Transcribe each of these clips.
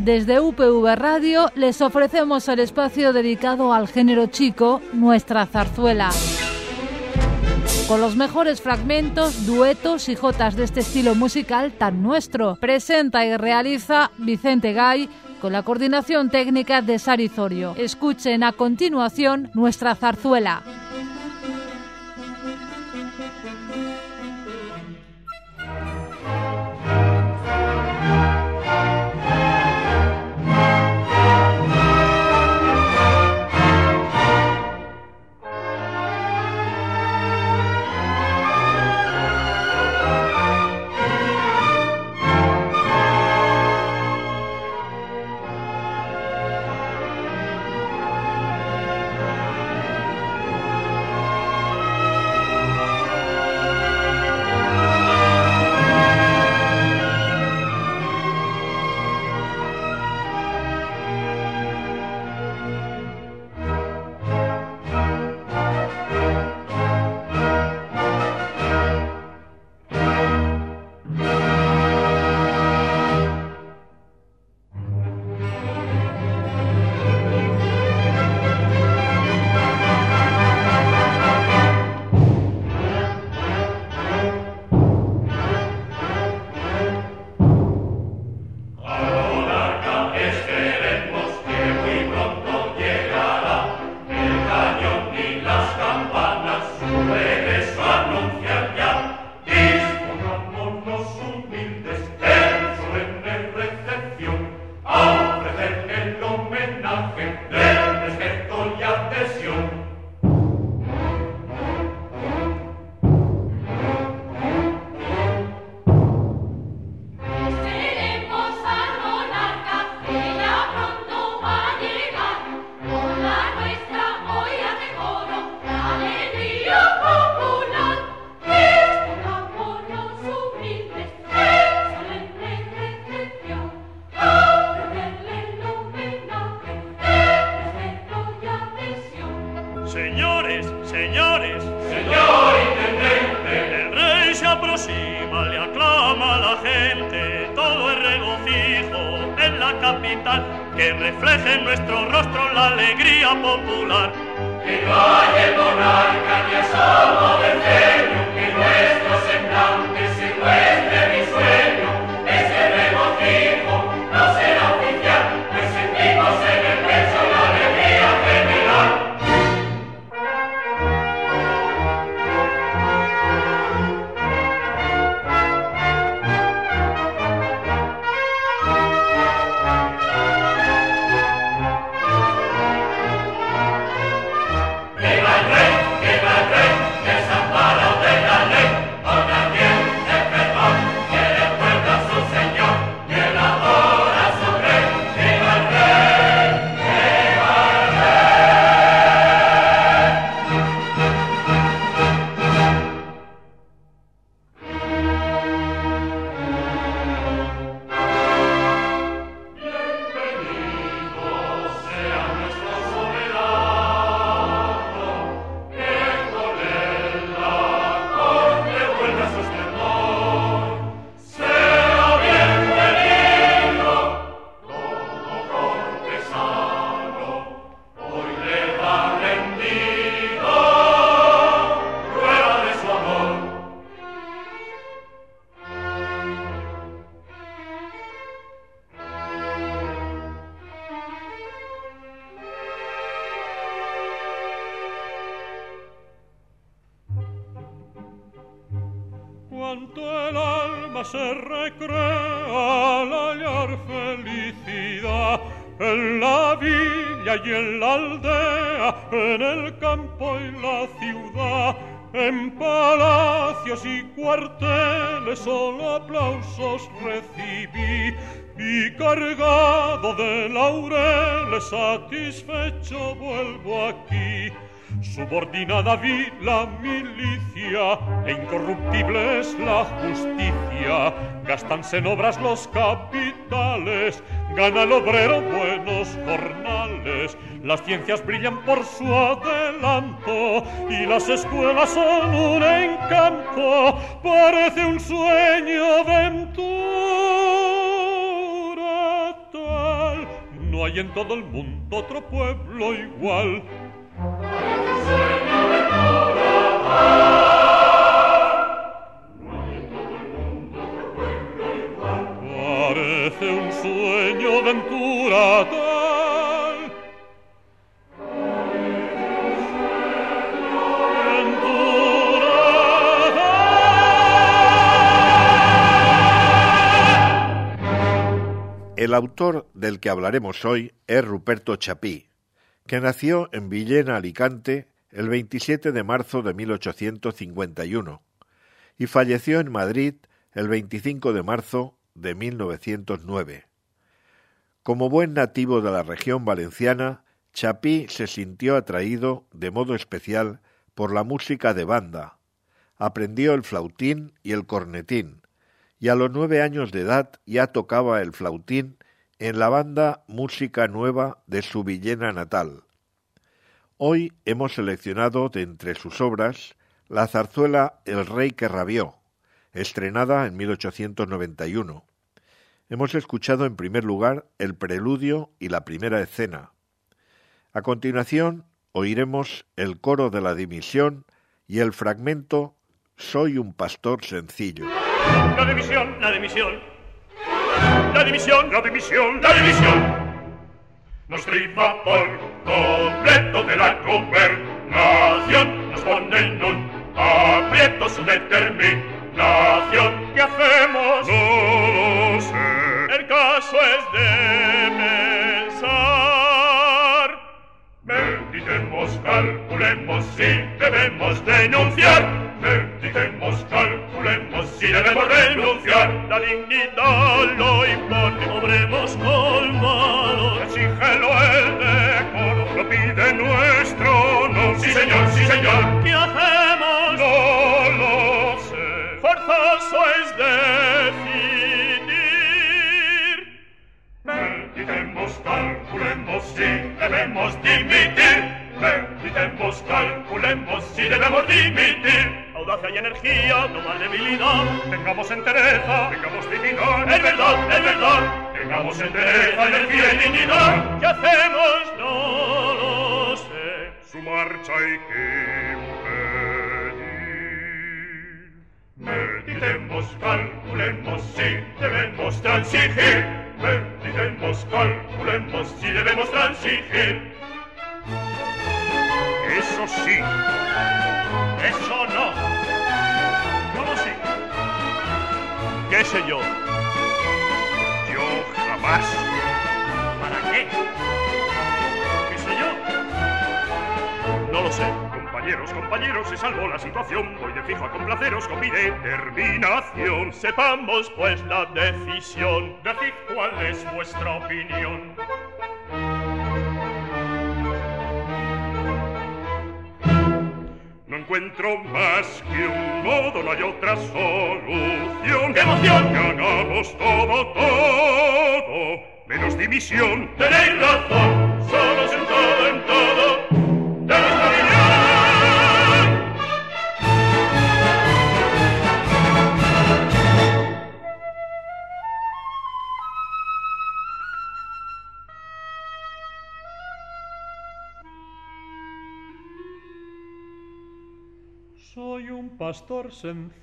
Desde UPV Radio les ofrecemos el espacio dedicado al género chico, Nuestra Zarzuela. Con los mejores fragmentos, duetos y jotas de este estilo musical tan nuestro. Presenta y realiza Vicente Gay con la coordinación técnica de Sari Zorio. Escuchen a continuación Nuestra Zarzuela. Que refleje en nuestro rostro la alegría popular. Que no haya el monarca ni asomo del genio, que nuestro semblante se muestre risueño. Ese regocijo no será oficial, pues sentimos en el pecho la alegría general. Cuanto el alma se recrea al hallar felicidad en la villa y en la aldea, en el campo y la ciudad, en palacios y cuarteles solo aplausos recibí, y cargado de laureles satisfecho vuelvo aquí. Subordinada vi la milicia, e incorruptible es la justicia. Gástanse en obras los capitales, gana el obrero buenos jornales. Las ciencias brillan por su adelanto, y las escuelas son un encanto. Parece un sueño ventura No hay en todo el mundo otro pueblo igual. Parece un sueño ventura tal. El autor del que hablaremos hoy es Ruperto Chapí, que nació en Villena, Alicante, el 27 de marzo de 1851 y falleció en Madrid el 25 de marzo de 1909. Como buen nativo de la región valenciana, Chapí se sintió atraído de modo especial por la música de banda. Aprendió el flautín y el cornetín, y a los 9 años de edad ya tocaba el flautín en la banda Música Nueva de su Villena natal. Hoy hemos seleccionado de entre sus obras la zarzuela El rey que rabió, estrenada en 1891. Hemos escuchado en primer lugar el preludio y la primera escena. A continuación oiremos el coro de la dimisión y el fragmento Soy un pastor sencillo. La dimisión, la dimisión, la dimisión, la dimisión, la dimisión nos priva por completo de la gobernación, nos pone en un aprieto su determinación. ¿Qué hacemos? No lo sé. El caso es de pensar. Meditemos, calculemos si debemos denunciar. Meditemos, calculemos si debemos renunciar. La dignidad lo impone, obremos con valor. Exígelo el decoro, lo pide nuestro honor. Sí señor, sí señor. ¿Qué hacemos? No lo sé. Forzoso es decidir. Meditemos, calculemos si debemos dimitir. Meditemos, calculemos si debemos dimitir. Audacia y energía, no más debilidad. Tengamos entereza, tengamos dignidad. Es verdad, es verdad. Tengamos entereza, energía y dignidad. ¿Qué hacemos? No lo sé. Su marcha hay que impedir. Meditemos, calculemos si debemos transigir. Meditemos, calculemos si debemos transigir. Eso sí. Eso no. ¿Cómo sí? ¿Qué sé yo? Yo jamás. ¿Para qué? ¿Qué sé yo? No lo sé. Compañeros, compañeros, se salvó la situación. Voy de fijo a complaceros con mi determinación. Sepamos pues la decisión. Decid cuál es vuestra opinión. No encuentro más que un modo, no hay otra solución. ¡Qué emoción! Ganamos todo, menos dimisión. Tenéis razón, somos en todo, de nuestra opinión. Soy un pastor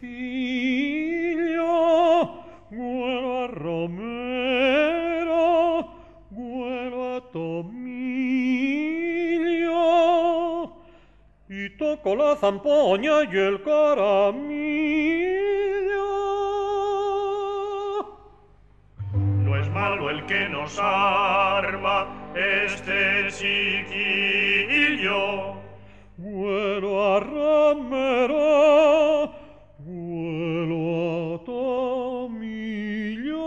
sencillo, güero a romero, güero a tomillo, y toco la zampoña y el caramillo. No es malo el que nos arma este chiquillo. Güero a ramero, güero a tomillo.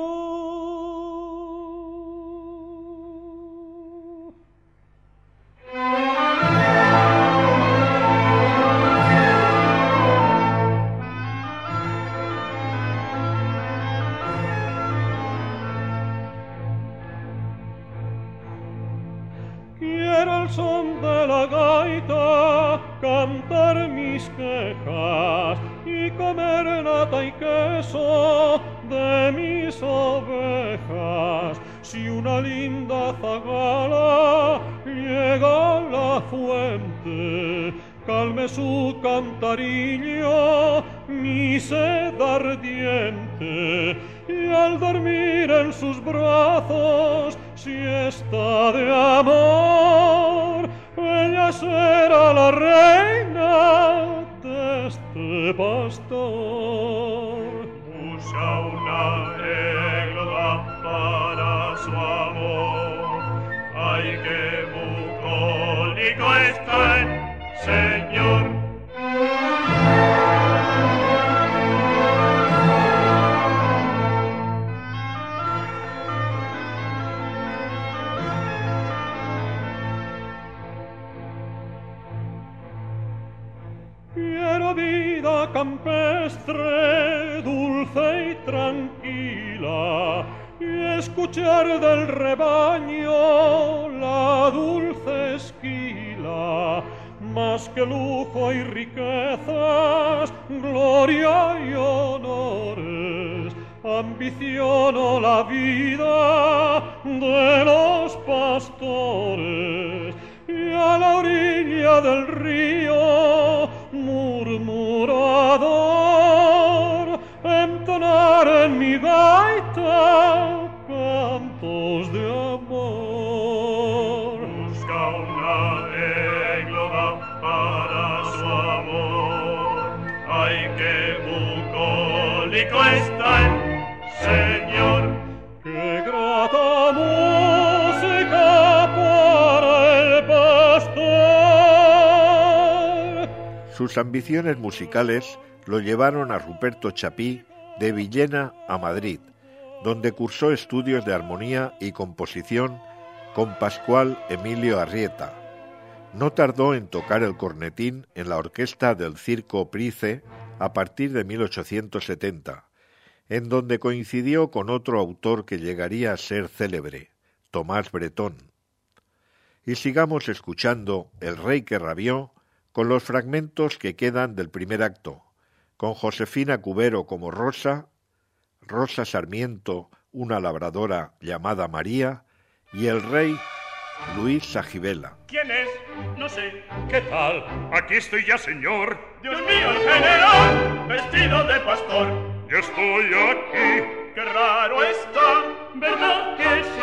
Quiero el son de la gaita, cantar mis quejas y comer nata y queso de mis ovejas. si una linda zagala llega a la fuente, calme su cantarillo mi sed ardiente, y al dormir en sus brazos siesta de amor, ella será la reina de este pastor. Busca una égloga para su amor, ay, qué bucólico está el Señor. Quiero vida campestre, dulce y tranquila, y escuchar del rebaño la dulce esquila, más que lujo y riquezas, gloria y honores, ambiciono la vida de los pastores, y a la orilla del río murmurador entonar en mi gaita cantos de amor. Busca una égloga para su amor, ay, qué bucólico está el Señor. Qué grata música para el pastor. Sus ambiciones musicales lo llevaron a Ruperto Chapí de Villena a Madrid, donde cursó estudios de armonía y composición con Pascual Emilio Arrieta. No tardó en tocar el cornetín en la orquesta del Circo Price a partir de 1870, en donde coincidió con otro autor que llegaría a ser célebre, Tomás Bretón. Y sigamos escuchando El rey que rabió con los fragmentos que quedan del primer acto, con Josefina Cubero como Rosa, Rosa Sarmiento, una labradora llamada María, y el rey Luis Sajibela. ¿Quién es? No sé. ¿Qué tal? Aquí estoy ya, señor. Dios mío, el general, vestido de pastor. Yo estoy aquí. Qué raro está, ¿verdad que sí?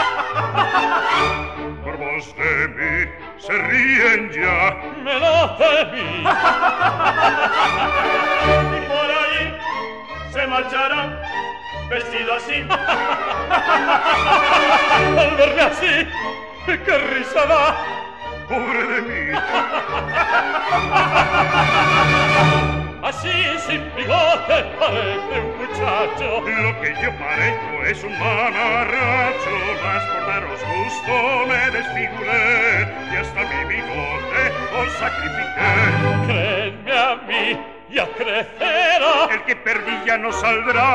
Por vos de mí se ríen ya. Me lo temí. Y por ahí se marchará vestido así. Al verme así, qué risa da. Pobre de mí. Así sin bigote parece un muchacho. Lo que yo parezco es un mamarracho. Mas por daros gusto me desfiguré y hasta mi bigote os sacrifiqué. Créenme a mí, ya crecerá. El que perdí ya no saldrá.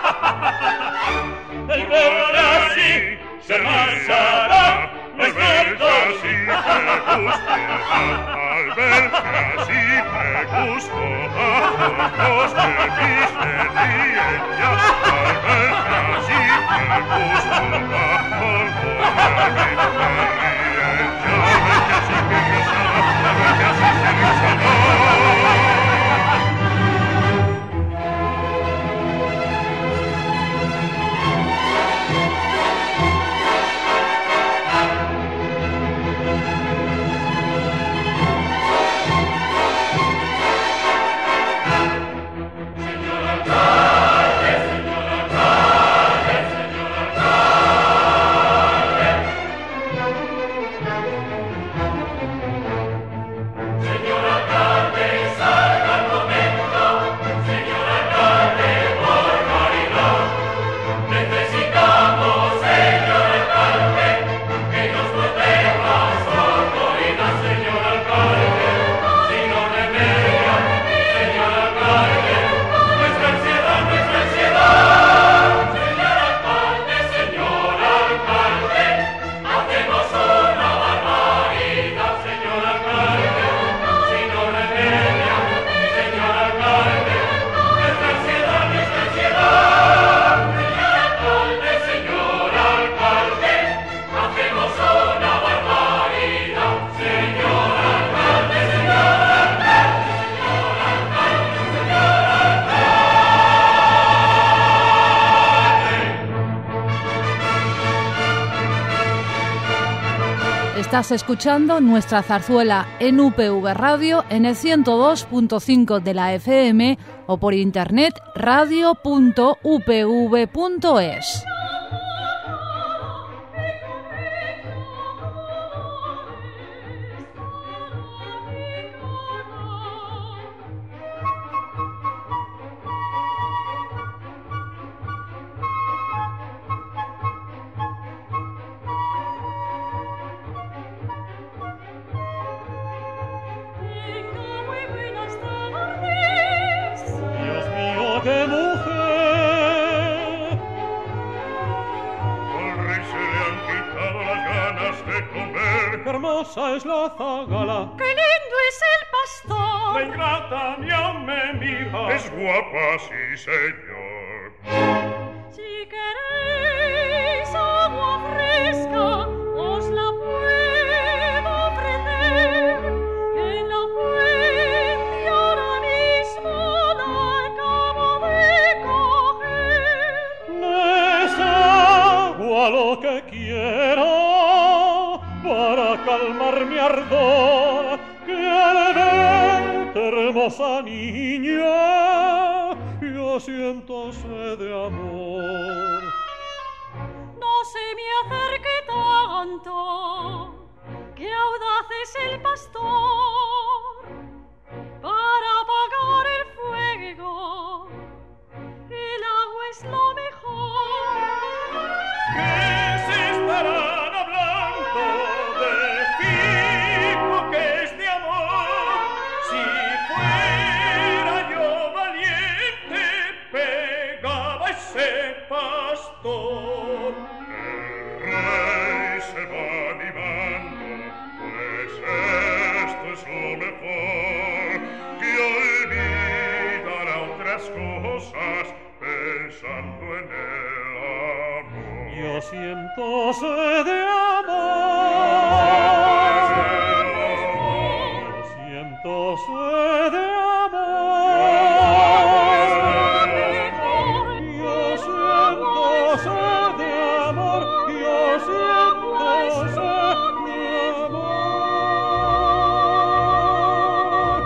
El verme así se marchará. Al verme así me gusta, al verme así me gusta, ojos de mis se ríen ya. Al verme así me gusta, ojos de mis se ríen ya. Al verme así me gusta, al verme así se ríen. Estás escuchando Nuestra Zarzuela en UPV Radio en el 102.5 de la FM o por internet radio.upv.es. ¡Qué mujer! Al rey se le han quitado las ganas de comer. ¡Qué hermosa es la zagala! ¡Qué lindo es el pastor! La ingrata ni aun me mira. Es guapa, sí, señor. Si queréis agua fresca, os la puedo ofrecer. En la fuente ahora mismo la acabo de coger. Es agua lo que quiero para calmar mi ardor. Que al verte, hermosa niña, yo siento sed de amor. No se me acerque tanto, que audaz es el pastor. Para apagar el fuego, el agua es lo mejor. ¿Qué se estarán hablando de fijo que es de amor? Si fuera yo valiente, pegaba ese pastor. El rey se va animando, pues esto es lo mejor, que olvidará otras cosas pensando en el amor. Yo siento sed de amor. Yo siento sed de amor. Yo siento sed de amor. Yo siento sed de amor.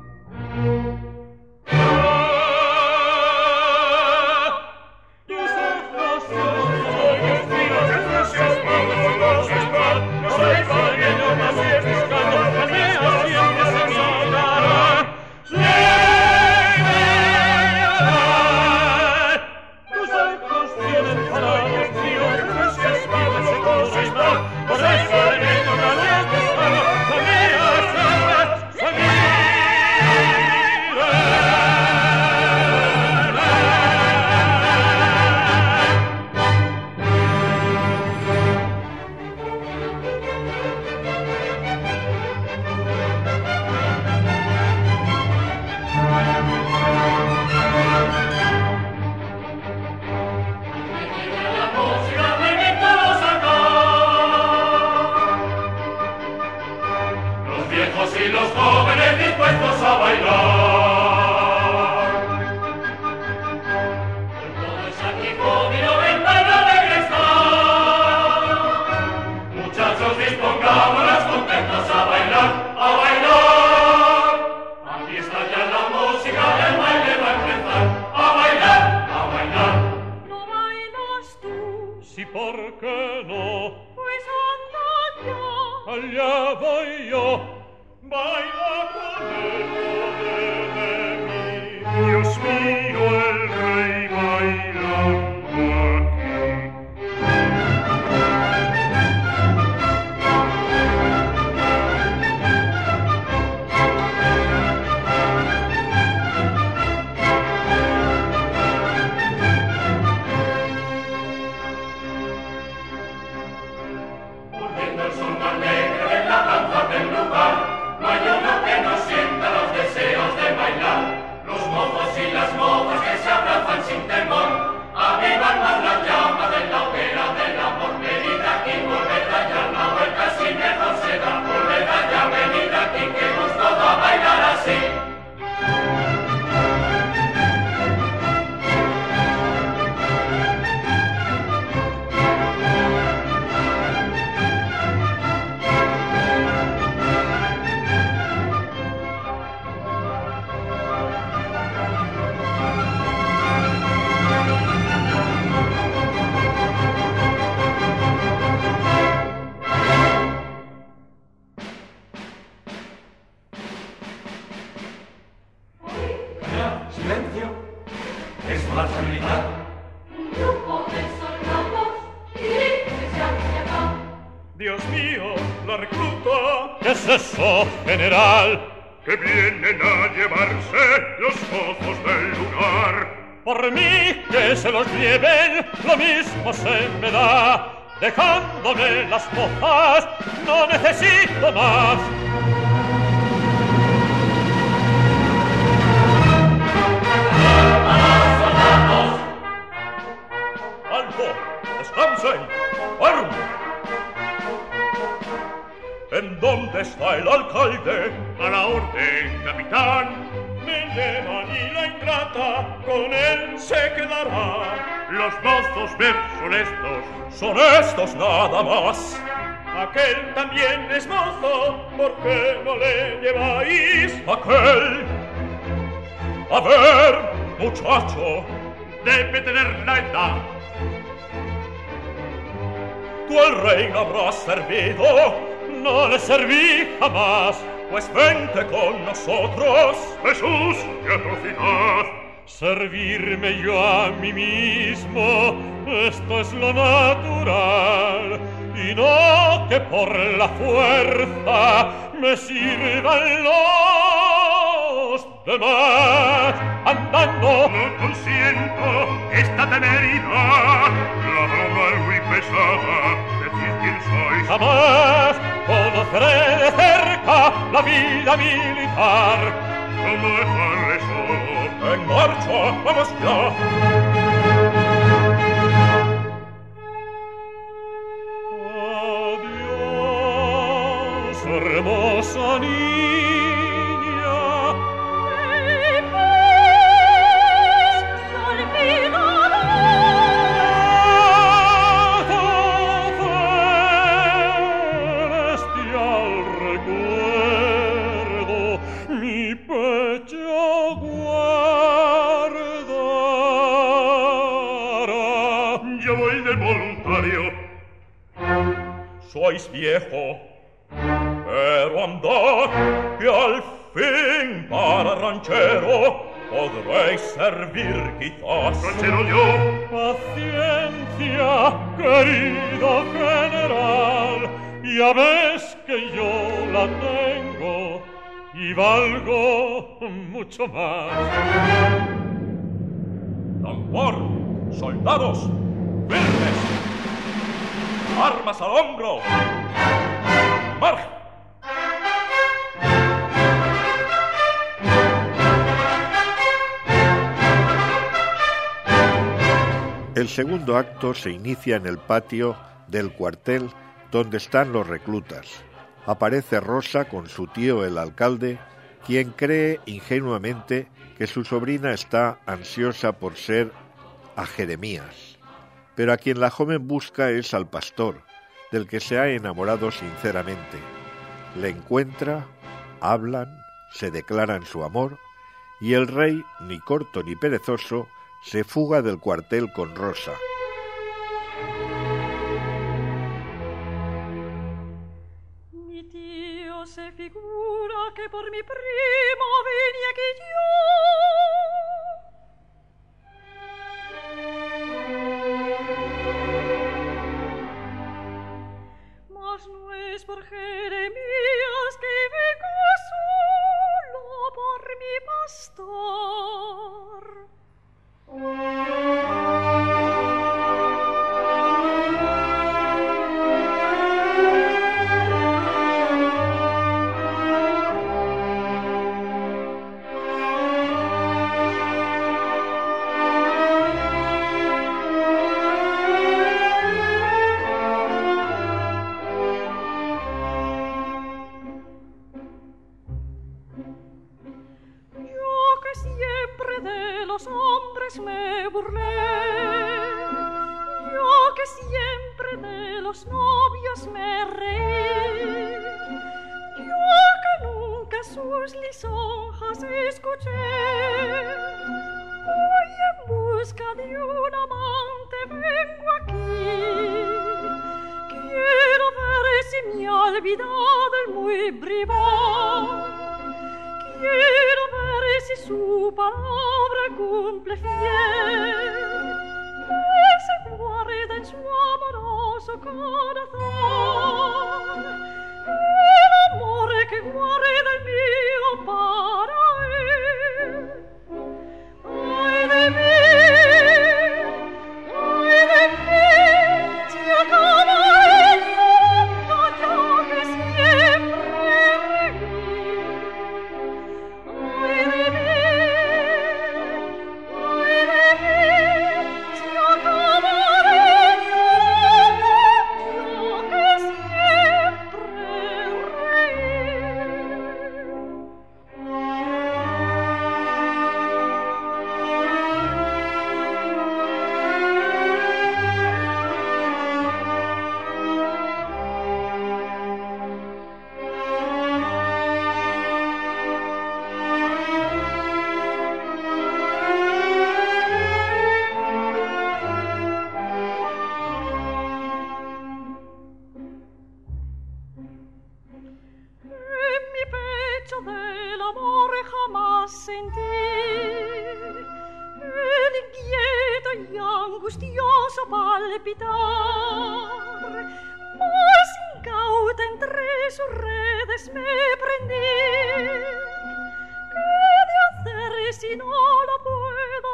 Y los jóvenes dispuestos a bailar. Todo es aquí conmigo, ven baila regresar. Muchachos, dispongámonos contentos a bailar, a bailar. Aquí está ya la música, el baile va a empezar. A bailar, a bailar. ¿No bailas tú? Sí, ¿por qué no? Pues anda ya. Allá voy yo. Baila con el poder de mí. Dios mío, el rey bailando aquí. Volviendo el sol más negro en la danza del lugar. No hay uno que no sienta los deseos de bailar. Los mozos y las mozas que ¿qué es eso, general? Que vienen a llevarse los gozos del lugar. Por mí que se los lleven, lo mismo se me da. Dejándome las mozas, no necesito más. ¡Alto! ¡Descansen! ¡Arme! ¿En dónde está el alcalde? A la orden, capitán. Me llevan y la ingrata con él se quedará. Los mozos ver son estos nada más. Aquel también es mozo, ¿por qué no le lleváis? Aquel. A ver, muchacho. Debe tener la edad. Tú al rey no habrás servido, no le serví jamás. Pues vente con nosotros. Jesús, qué atrocidad. Servirme yo a mí mismo, esto es lo natural. Y no que por la fuerza me sirvan los demás. Andando no consiento esta temeridad. La broma muy pesada, decid quién sois. Jamás conoceré de cerca la vida militar. ¿Cómo dejarle solo? En marcha, vamos ya. Adiós, hermosa niña. Sois viejo, pero andad, que al fin para ranchero podréis servir quizás. ¿Ranchero yo? Paciencia, querido general, ya ves que yo la tengo y valgo mucho más. Tambor, soldados, firmes. ¡Armas al hombro! ¡Marcha! El segundo acto se inicia en el patio del cuartel donde están los reclutas. Aparece Rosa con su tío el alcalde, quien cree ingenuamente que su sobrina está ansiosa por ser a Jeremías. Pero a quien la joven busca es al pastor, del que se ha enamorado sinceramente. Le encuentra, hablan, se declaran su amor, y el rey, ni corto ni perezoso, se fuga del cuartel con Rosa. Mi tío se figura que por mi primo vine aquí yo. No es por Jeremías que vengo solo por mi pastor. Me burlé, yo que siempre de los novios me reí, yo que nunca sus lisonjas escuché, hoy en busca de un amante vengo aquí, quiero ver si me ha olvidado el muy bribón, quiero ver si su palabra cumple fiel, que se guarda en su amoroso corazón el amor En mi pecho del amor jamás sentí el inquieto y angustioso palpitar, mas incauta entre sus redes me prendí. ¿Qué de hacer si no lo puedo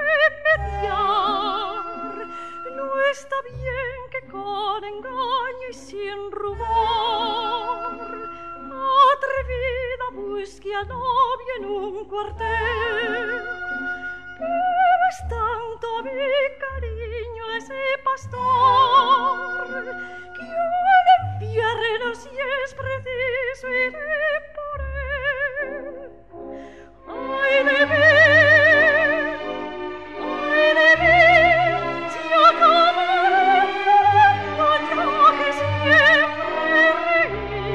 remediar? No está bien que con engaño y sin rubor atrevida busque a novio en un cuartel. Pero es tanto mi cariño ese pastor que yo le infierno si es preciso iré por él. Ay de mí, si acabaré llorando yo que siempre reí.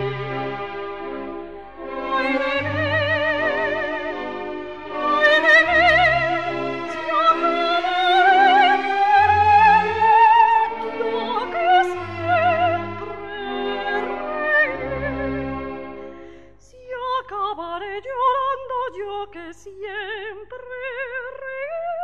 Ay de mí, si acabaré llorando yo que siempre reí. Si acabaré llorando yo que siempre reí.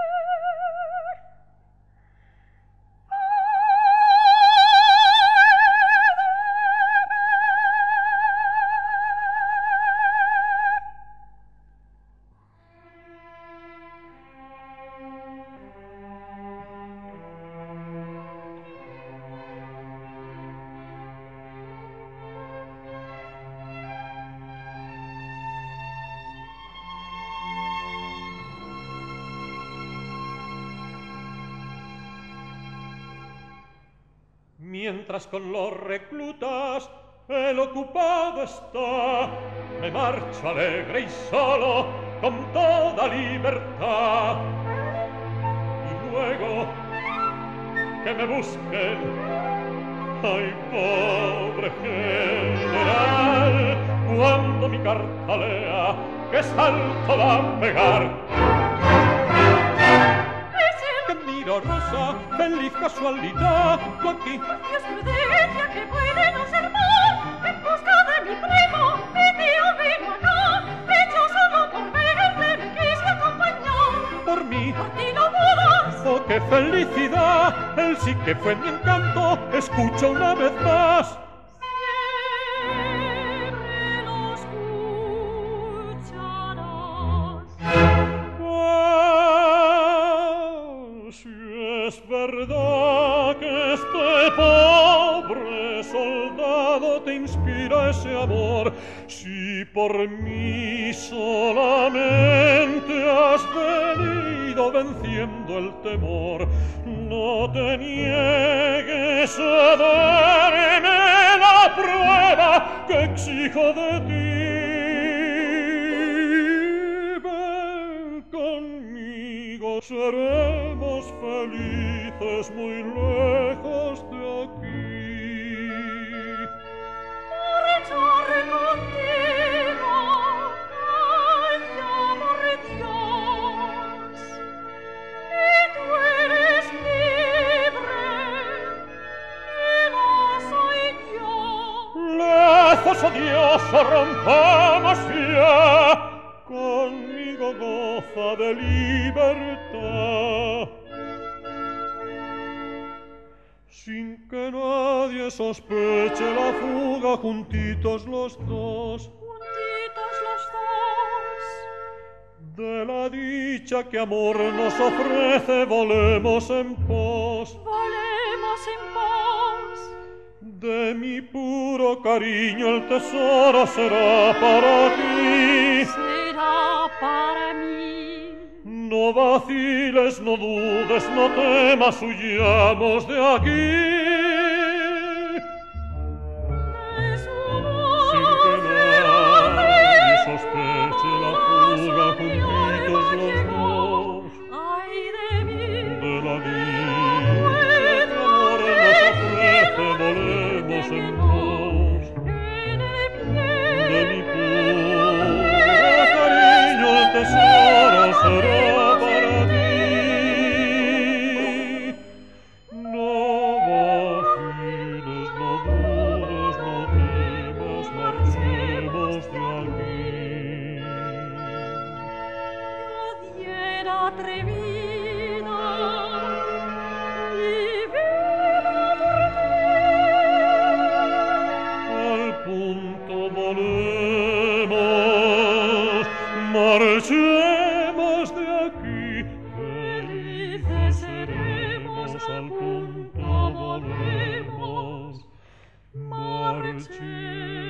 Mientras con los reclutas el ocupado está, me marcho alegre y solo con toda libertad. Y luego que me busquen, ay pobre general, cuando mi carta lea, que salto va a pegar. Miro rosa, feliz casualidad, tú aquí. Dios prudencia que puede no ser mal, en busca de mi primo, mi tío vino acá, hecho solo por verle me quise acompañar. Por mí, por ti no dudas. Oh, qué felicidad, él sí que fue mi encanto, escucha una vez más. Siempre lo escucharás. Si es verdad que este pobre soldado te inspira ese amor, si por mí solamente has venido venciendo el temor, no te niegues a darme la prueba que exijo de ti. Ven conmigo, seremos felices muy lejos de aquí. Marchar contigo al amor de Dios, y tú eres libre, y lo soy yo. Lejos, oh Dios, rompamos ya, conmigo goza de libertad. Sin que nadie sospeche la fuga, juntitos los dos. Juntitos los dos. De la dicha que amor nos ofrece, volemos en pos. Volemos en pos. De mi puro cariño el tesoro será para ti. Será para mí. No vaciles, no dudes, no temas, huyamos de aquí. Sin que nadie sospeche la fuga, juntitos los dos. Ay de mí, De la vida que amor nos ofrece, volemos en pos. De mi puro cariño el tesoro será para ti. No atrevida y viva por mí. Al punto volemos, marchemos de aquí. Felices seremos, al punto volemos, marchemos de aquí.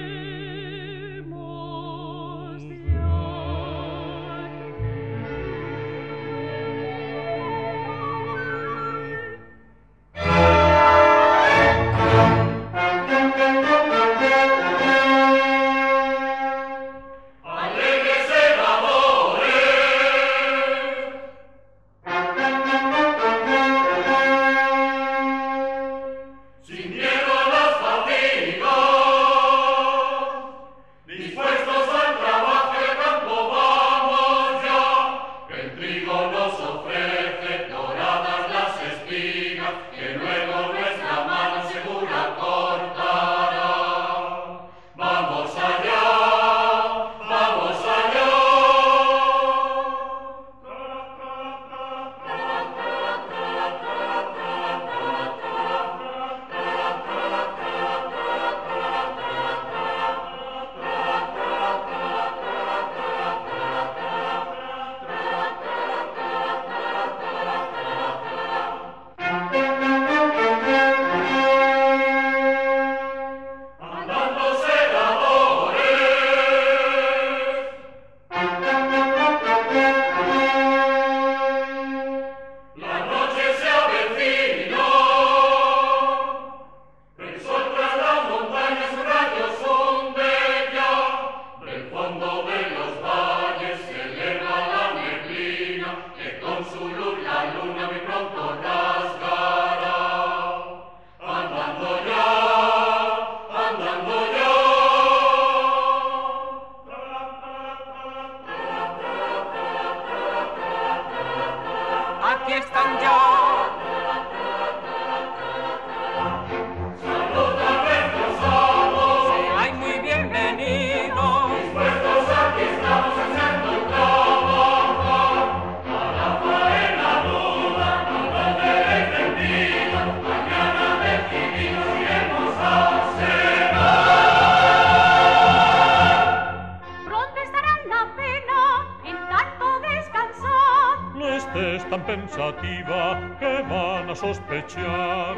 Pensativa que van a sospechar.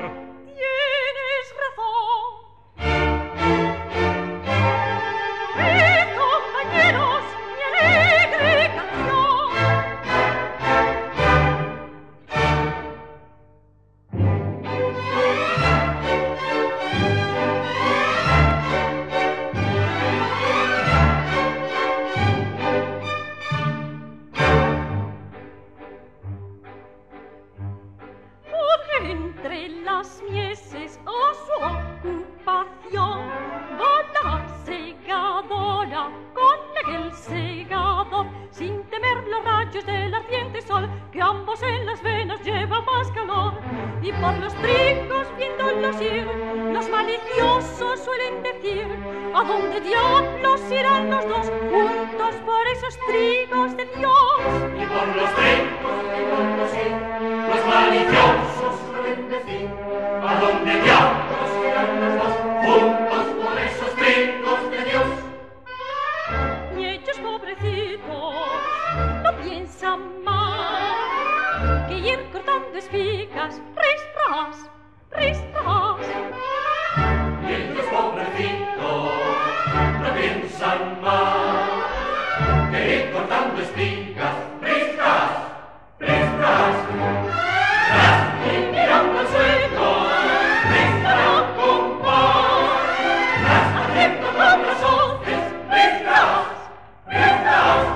Tienes razón. Compañeros, mi alegre canción. Entre las mieses a su ocupación va la segadora con el segador, sin temer los rayos del ardiente sol, que ambos en las venas lleva más calor. Y por los trigos viéndolos ir, los maliciosos suelen decir: ¿a dónde diablos irán los dos juntos por esos trigos de Dios? Y por los trigos viéndolos ir, los maliciosos suelen decir: ¿a dónde diablos irán los dos juntos por esos trigos de Dios? Y ellos, pobrecitos, no piensan más que ir cortando espigas, ris, ras, ris, ras. Y ellos, pobrecitos, no piensan más que ir cortando espigas, ris, ras, ris, ras. Y mirando al suelo, riscarán con paz, haciendo con los hoces, riscas, riscas.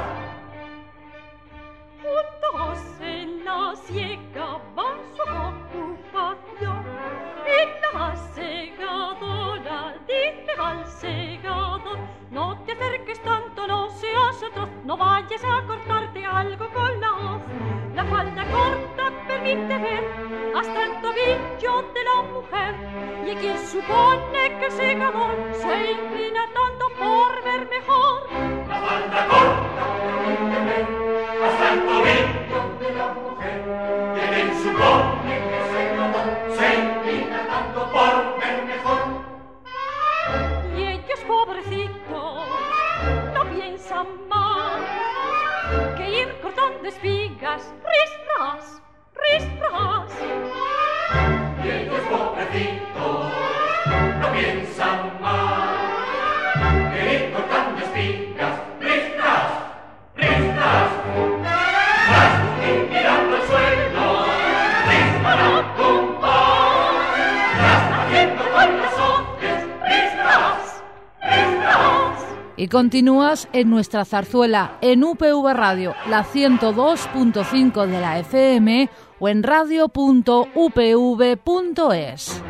Juntos en la siega van su ocupación, y la segadora dice al segador: no te acerques tanto, no seas atroz, no vayas a cortarte algo con la hoz. La falda corta permite ver hasta el tobillo de la mujer, y hay quien supone que el segador se inclina tanto por ver mejor. La falda corta permite ver hasta el tobillo de la piensa más que ir cortando espigas, ris, ras. Y ellos, pobrecitos, no piensan más que ir cortando espigas, ris, ras. Y mirando al suelo, ris, para, pum, pum, haciendo con los ojos, ris, ras. Y continúas en nuestra zarzuela en UPV Radio, la 102.5 de la FM o en radio.upv.es.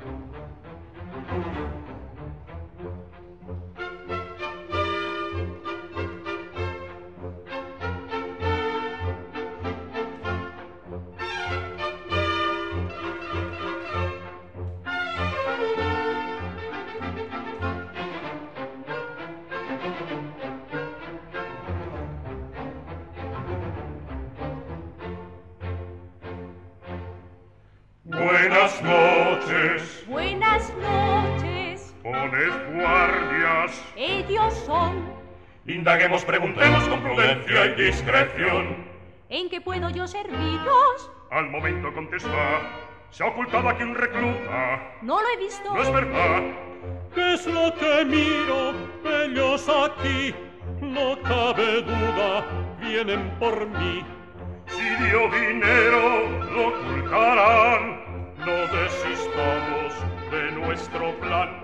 Buenas noches. Buenas noches, Poned guardias. ellos son. Indaguemos, preguntemos con prudencia y discreción. ¿En qué puedo yo serviros? Al momento contesta. Se ha ocultado aquí un recluta. No lo he visto. No es verdad. ¿Qué es lo que miro? Ellos aquí, no cabe duda, vienen por mí. Si dio dinero, lo ocultarán. No desistamos de nuestro plan.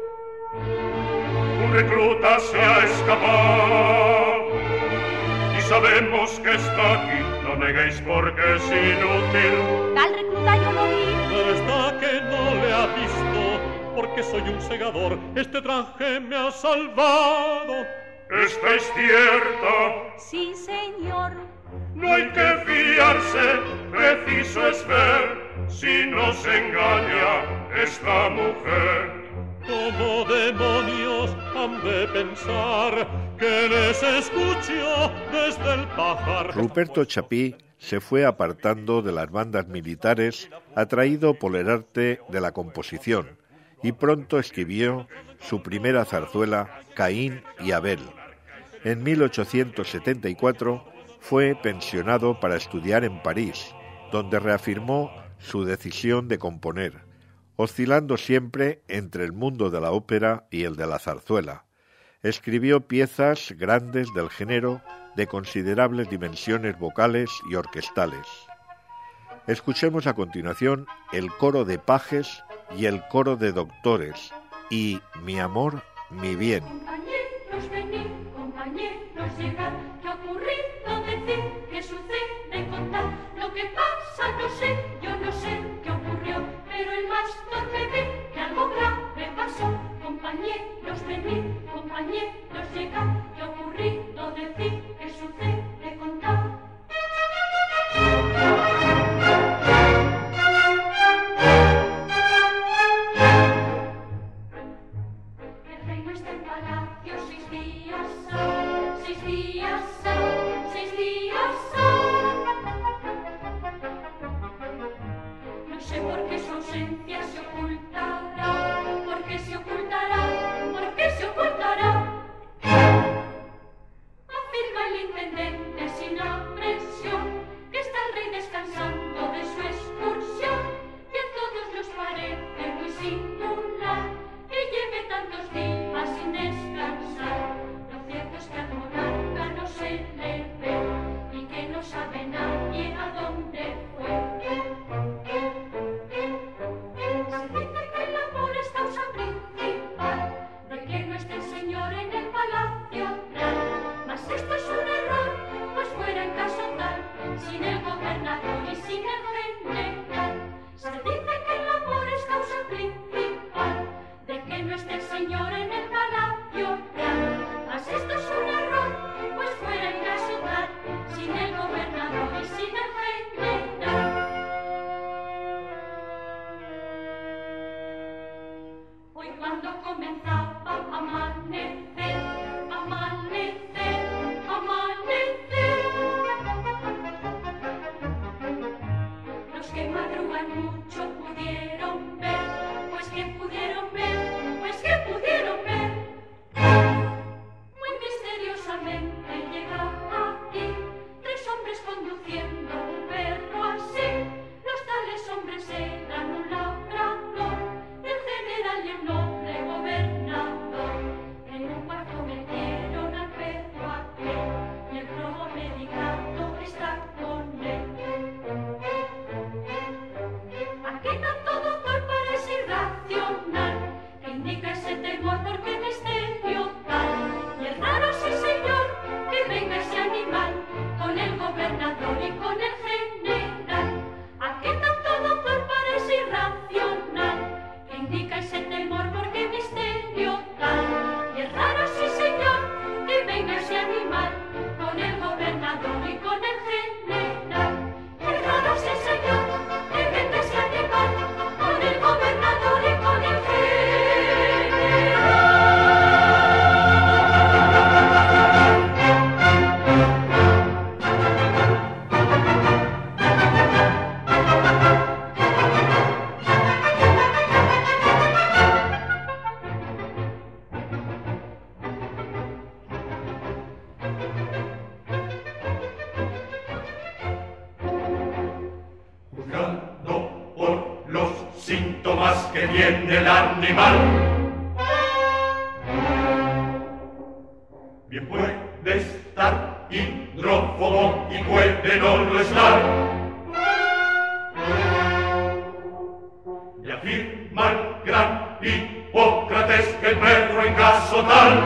Un recluta se ha escapado y sabemos que está aquí. No neguéis porque es inútil. Tal recluta yo lo vi. Pero está que no le ha visto, porque soy un segador. Este traje me ha salvado. ¿Estáis cierta? Sí, señor. No hay que fiarse, preciso es ver si nos engaña esta mujer. Como demonios han de pensar que les escucho desde el pajar. Ruperto Chapí se fue apartando de las bandas militares, atraído por el arte de la composición, y pronto escribió su primera zarzuela, Caín y Abel. En 1874 fue pensionado para estudiar en París, donde reafirmó su decisión de componer, oscilando siempre entre el mundo de la ópera y el de la zarzuela. Escribió piezas grandes del género de considerables dimensiones vocales y orquestales. Escuchemos a continuación el coro de pajes y el coro de doctores y Mi amor, mi bien. Compañeros, venid, compañeros, llegad. ¿Qué ha ocurrido? Decid, ¿qué sucede? Contad. Lo que pasa no sé, yo no sé qué ocurrió, pero el más torpe ve que algo grave pasó. Compañeros, venid, compañeros, llegad. ¿Qué ha ocurrido? Decid, ¿qué sucede? Contad. El reino está en palacio, 6 días ha, 6 días ha, 6 días ha. No sé por qué su ausencia se ocultará, por qué se ocultará, por qué se ocultará. Afirma el intendente sin aprensión que está el rey descansando de su excursión y a todos los parece muy singular que lleve tantos días sin descansar. Lo cierto es que al monarca no se le más que tiene el animal. Bien puede estar hidrófobo y puede no lo estar. Y afirma el gran Hipócrates que el perro en caso tal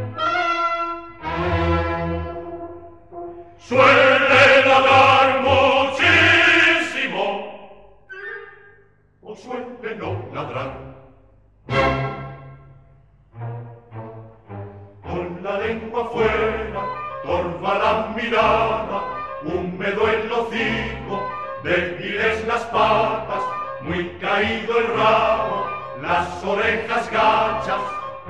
suele ladrar muchísimo o suele no ladrar. Con la lengua afuera, torva la mirada, húmedo el hocico, débiles las patas, muy caído el rabo, las orejas gachas.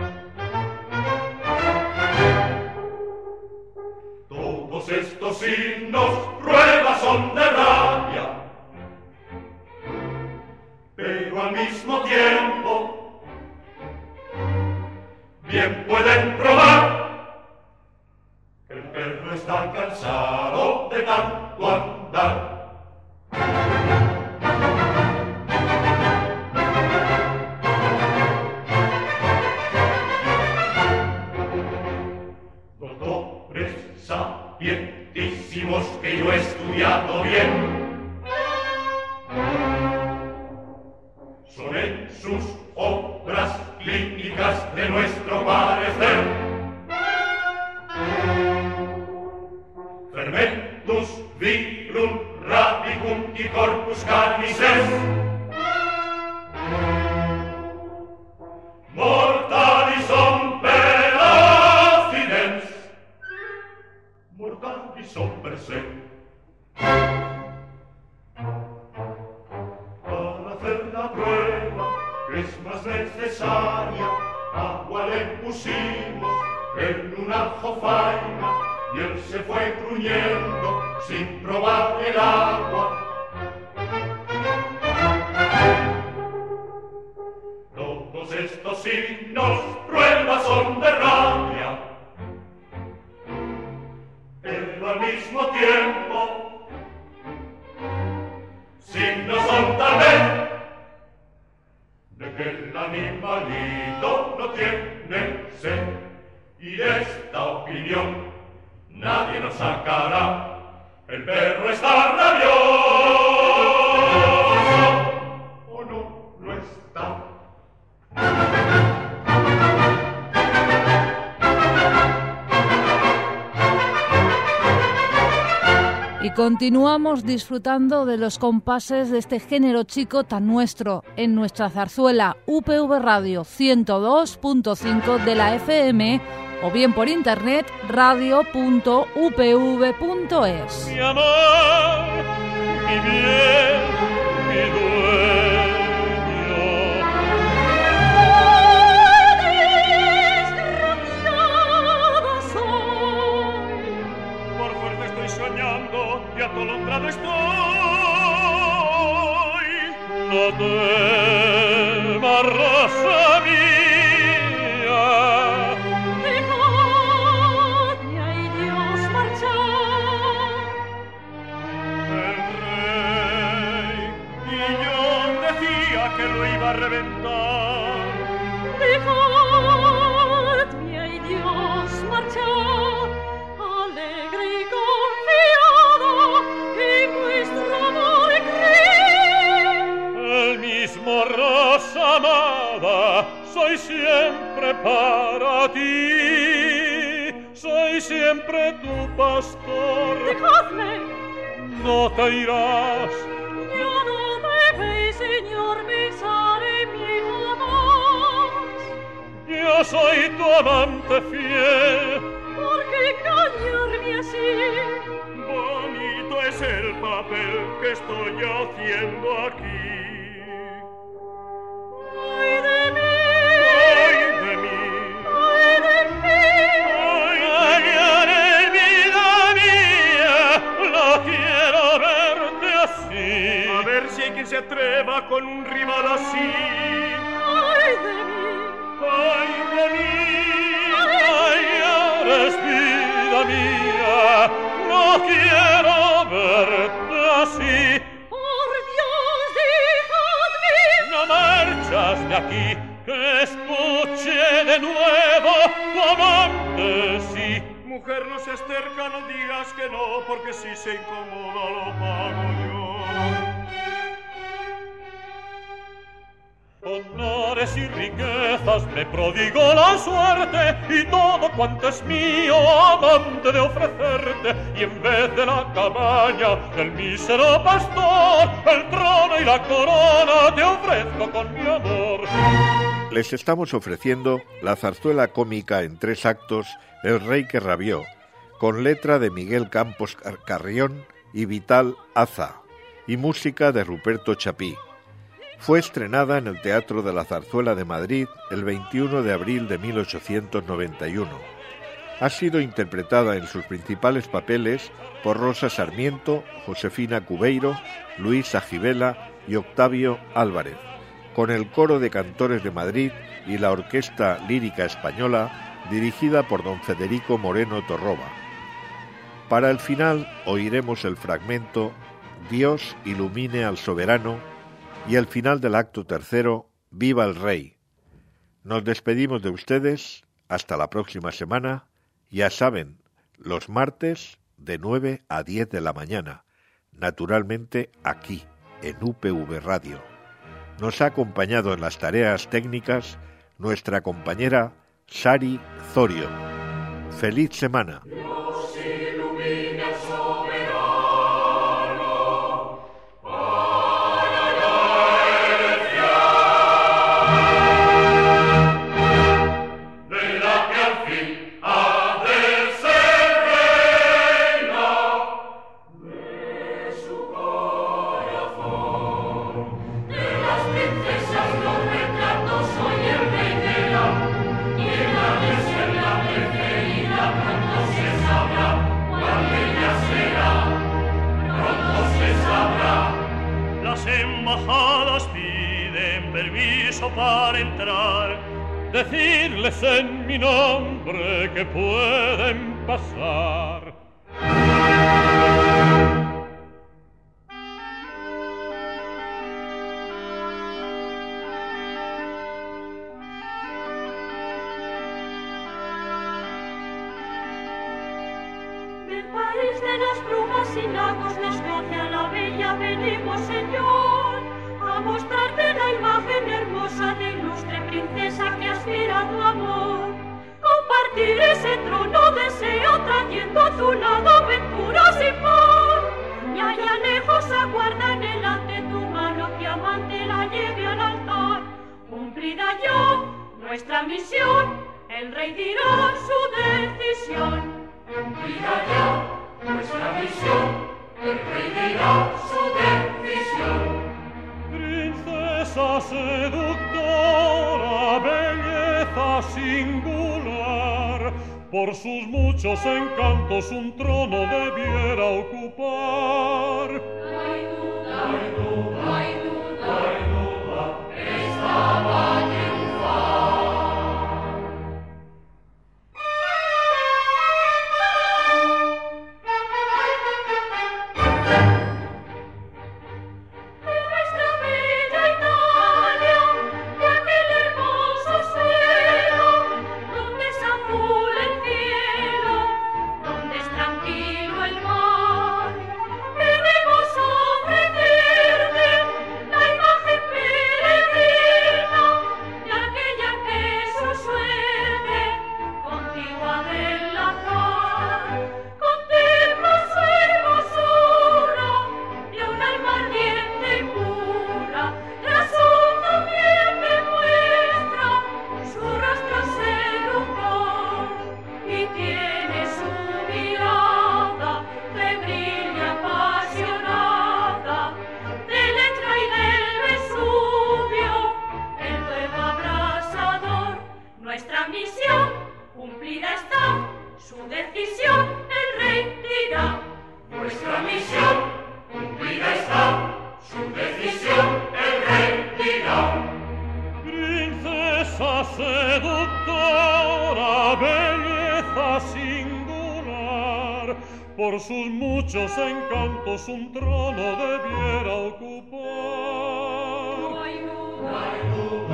Todos estos signos pruebas son de rabia, pero al mismo tiempo bien pueden probar que el perro está cansado de tanto andar. Doctores sapientísimos que yo he estudiado bien, son en sus obras clínicas de nuestro parecer. Fermentus virum radicum y corpus carnices, mortalis per accidens, mortalis per se. Para hacer la prueba que es más necesaria, agua le pusimos en una jofaina y él se fue gruñendo sin probar el agua. Todos estos signos pruebas son de rabia, pero al mismo tiempo signos son tal vez de que el animalito no tiene sed. Y de esta opinión nadie nos sacará. El perro está rabioso o no lo está. Y continuamos disfrutando de los compases de este género chico tan nuestro en nuestra zarzuela UPV Radio 102.5 de la FM o bien por internet radio.upv.es. Mi amor, mi bien, mi dueño. Desgraciado soy, Por fuerte estoy soñando y atolondrado estoy. No temas, rosa mía. dejadme, ay Dios, marchar. El rey Guillón decía que lo iba a reventar. Dejadme, ay Dios, marchar, alegre y confiado, en vuestro amor cree. El mismo rosa amada, soy siempre para ti. Soy siempre tu pastor. Dejadme, No te irás. ya no debéis, Señor, pensar en mí jamás. Yo soy tu amante fiel. ¿Por qué engañarme así? Bonito es el papel que estoy haciendo aquí. ¡Ay de mí! Ay de mí. ¡Ay de mí! Ay, vida mía, no quiero verte así. A ver si hay quien se atreva con un rival así. ¡Ay de mí! Ay de mí, ay, eres vida mía, no quiero verte así. ¡Por Dios, dejadme! No marches. escuchas de aquí, que escuche de nuevo tu amante, sí. Mujer, no seas terca, no digas que no, porque si se incomoda lo pago yo. Honores y riquezas me prodigó la suerte, y todo cuanto es mío amante de ofrecerte, y en vez de la cabaña del mísero pastor, el trono y la corona te ofrezco con mi amor. Les estamos ofreciendo la zarzuela cómica en 3 actos El rey que rabió, con letra de Miguel Campos Carrión y Vital Aza, y música de Ruperto Chapí. Fue estrenada en el Teatro de la Zarzuela de Madrid el 21 de abril de 1891. Ha sido interpretada en sus principales papeles por Rosa Sarmiento, Josefina Cubeiro, Luis Agibela y Octavio Álvarez, con el Coro de Cantores de Madrid y la Orquesta Lírica Española, dirigida por don Federico Moreno Torroba. Para el final oiremos el fragmento Dios ilumine al soberano y el final del acto tercero, Viva el Rey. Nos despedimos de ustedes, hasta la próxima semana, ya saben, los martes de 9 a 10 de la mañana, naturalmente aquí, en UPV Radio. Nos ha acompañado en las tareas técnicas nuestra compañera Sari Zorio. ¡Feliz semana! Dios ilumine al soberano. Para entrar, Decirles en mi nombre que pueden pasar. Del país de las brujas y lagos nos coge a la bella, venimos, Señor, a mostrarte la imagen hermosa de ilustre princesa que aspira a tu amor. Compartir ese trono deseo, trayendo a tu lado aventuras sin par. Y allá lejos aguardan delante tu mano que amante la lleve al altar. Cumplida ya nuestra misión, el rey dirá su decisión. Cumplida ya nuestra misión, el rey dirá su decisión. Princesa seductora, belleza singular, por sus muchos encantos un trono debiera ocupar. No hay duda, no hay duda, no hay duda, no hay duda, esta va a triunfar. Por sus muchos encantos un trono debiera ocupar. no hay duda,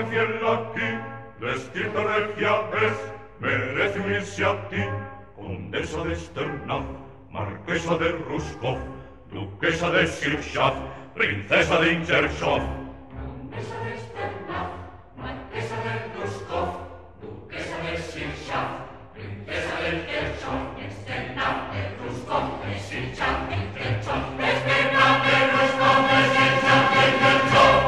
fiel aquí, descrita regia es, merece unirse a ti, condesa de Sternach, marquesa de Ruskov, duquesa de Sirchaf, princesa de Incherchov. Condesa de Sternach, marquesa de Ruskov, duquesa de Sirchaf, princesa de Incherchov, Sternach, de Ruskov, de Sirchaf, de Incherchov, Sternach, de Ruskov, de Sirchaf, de Incherchov.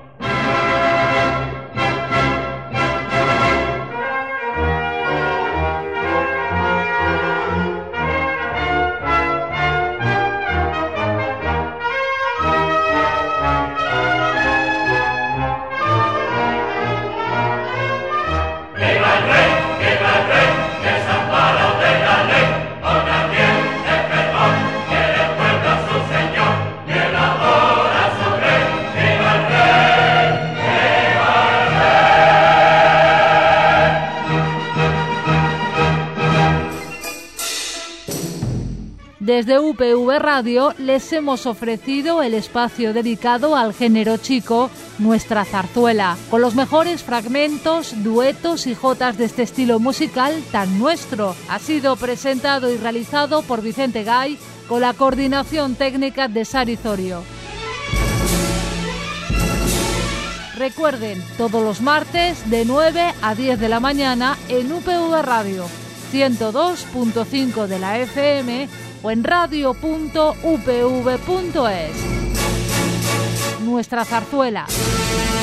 Desde UPV Radio les hemos ofrecido el espacio dedicado al género chico, Nuestra Zarzuela, con los mejores fragmentos, duetos y jotas de este estilo musical tan nuestro. Ha sido presentado y realizado por Vicente Gay, con la coordinación técnica de Sari Zorio. Recuerden, todos los martes de 9 a 10 de la mañana en UPV Radio, 102.5 de la FM o en radio.upv.es. Nuestra Zarzuela.